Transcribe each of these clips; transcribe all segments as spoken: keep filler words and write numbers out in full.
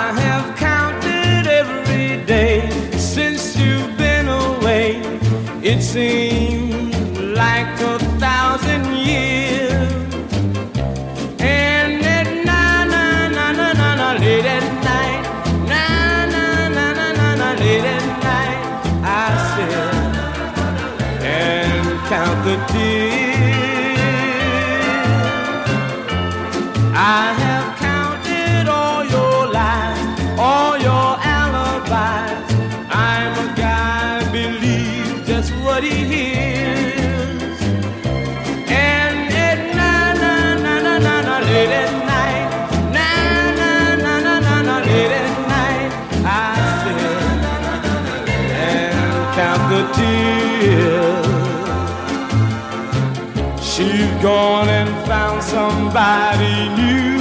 have counted every day since you've been away. It seems like a thousand years. And at night, na na na na na, late at night, na na na na na na, late at night, I sit and count the tears. I have counted all your lies, all your alibis. I'm a guy believes just what he hears. And at night, na na na na na, late at night, na na na na na na, late at night, I sit and count the tears. She's gone and found somebody new.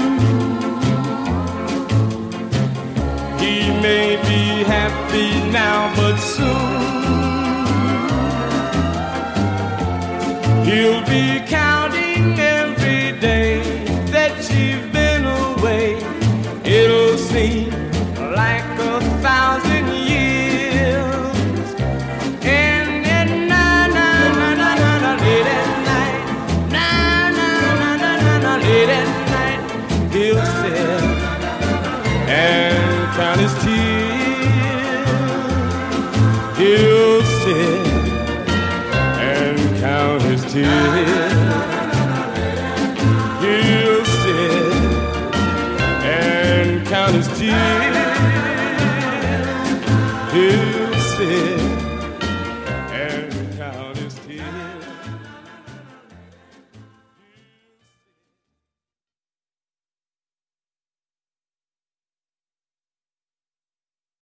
He may be happy now, but soon he'll be counting every day that she's been away. It'll seem like a thousand years. And at night, na na na na na, late at night, na na na na na na, late at night, he'll sit and count his tears. He'll sit and count his tears. He'll sit and count his tears. He'll sit